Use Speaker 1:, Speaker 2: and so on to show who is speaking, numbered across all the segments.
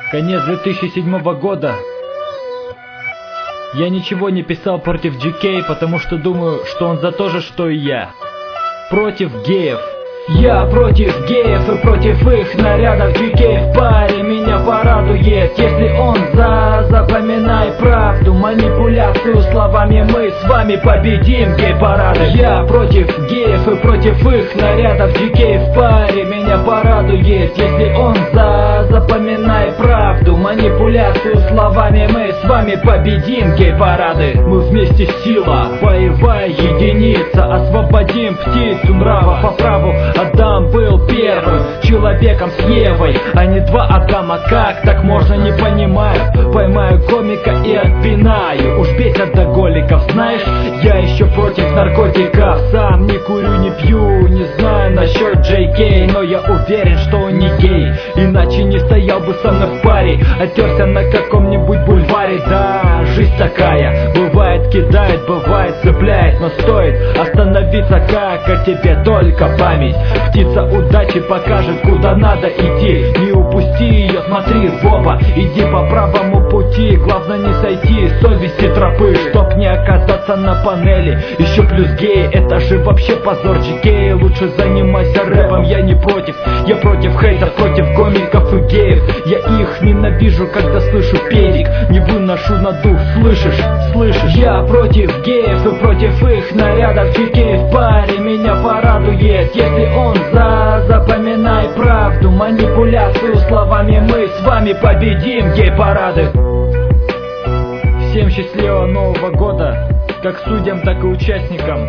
Speaker 1: Конец 2007 года. Я ничего не писал против GK, потому что думаю, что он за то же, что и я. Против геев. Я против геев и против их нарядов. GK в паре меня порадует, если он запоминай правду, манипуляцию словами. Мы с вами победим гей-парады. Я против геев и против их нарядов. GK в паре меня порадует, если он запоминай правду, манипуляцию словами. Мы с вами победим гей-парады. Мы вместе сила, боевая единица. Освободим птицу нрава по праву. Адам был первым человеком с Евой, а не два Адама. Как так можно, не понимаю. Поймаю комика и отпинаю. Уж бесят до голиков, знаешь, я еще против наркотиков. Сам не курю, не пью, не знаю насчет JK, но я уверен, что он не гей, иначе не стоял бы со мной в паре. Оттерся на каком-нибудь бульваре. Да, жизнь такая, бывает кидает, бывает цепляет, но стоит остановиться, как о тебе только память. Птица удачи покажет, куда надо идти. Не упусти ее, смотри в оба, иди по правому пути. Главное не сойти с совести тропы, чтоб не оказаться на панели. Еще плюс геи, это же вообще позор. GK, лучше занимайся рэпом. Я не против, я против хейтов, против комиков и геев. Я их ненавижу, когда слышу педик, не выношу на дух, слышишь? Я против геев и против их нарядов. GK в паре меня порадует, если он запоминай правду, манипуляцию словами. Мы с вами победим гей-парады. Всем счастливого Нового года, как судьям, так и участникам.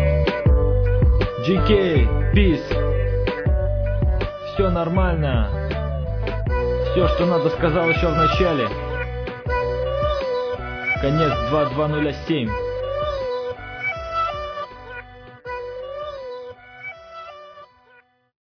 Speaker 1: GK, peace. Все нормально. Все, что надо, сказал еще в начале. Конец 2207.